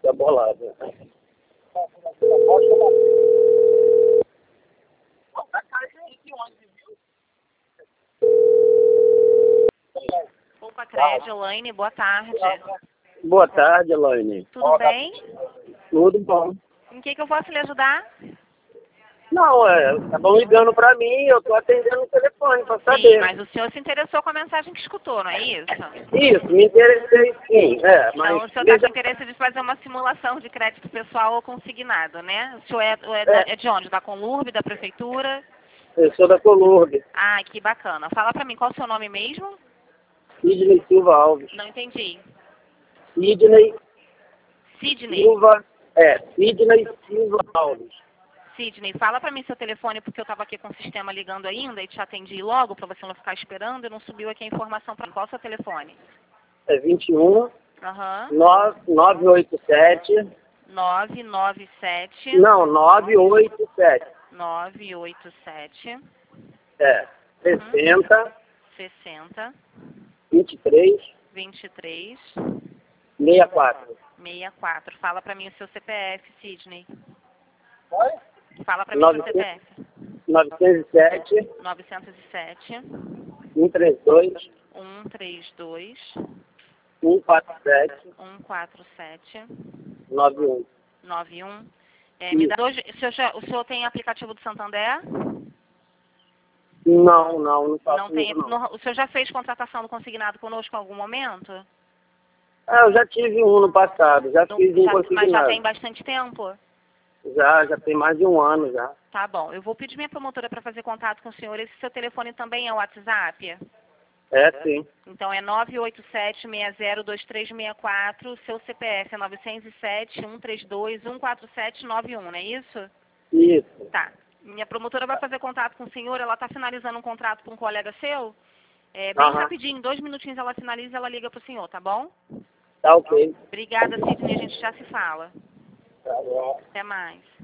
tá bolado. Poupa Crédito, Elaine, boa tarde. Boa tarde, Elaine. Tudo bem? Tudo bom? Em que eu posso lhe ajudar? Não, estavam ligando pra mim, eu tô atendendo o telefone pra Sim, saber. mas o senhor se interessou com a mensagem que escutou, não é isso? Isso, me interessei sim, mas... Então o senhor está com interesse de fazer uma simulação de crédito pessoal ou consignado, né? O senhor é de onde? Da Conlurb, da Prefeitura? Eu sou da Colurbe, Ah, que bacana. Fala pra mim, qual é o seu nome mesmo? Sidney Silva Alves. Não entendi. Sidney Sidney. Sidney Silva Alves. Sidney, fala pra mim seu telefone, porque eu estava aqui com o sistema ligando ainda e te atendi logo pra você não ficar esperando e não subiu aqui a informação pra mim. Qual é o seu telefone? É 21 Aham. 987. 997 Não, 987. 987 60 60 23 23 64. 64. Fala pra mim o seu CPF, Sidney. Oi? Fala pra mim o seu CPF. 907 907 132 132 147 147 91. 91. Me dá dois. O senhor tem aplicativo do Santander? Não faço Não tem. isso, não. O senhor já fez contratação do consignado conosco em algum momento? Eu já tive um no passado, já fiz um Mas já consignado. tem bastante tempo? Já tem mais de um ano já. Tá bom. Eu vou pedir minha promotora para fazer contato com o senhor. Esse seu telefone também é o WhatsApp? Sim. Então é 987-602364. Seu CPF é 907-132-14791, não é isso? Isso. Tá. Minha promotora vai fazer contato com o senhor. Ela está finalizando um contrato com um colega seu. Bem rapidinho, 2 minutinhos ela finaliza e ela liga pro senhor, tá bom? Tá ok. Obrigada, Sidney. A gente já se fala. Tá bom. Até mais.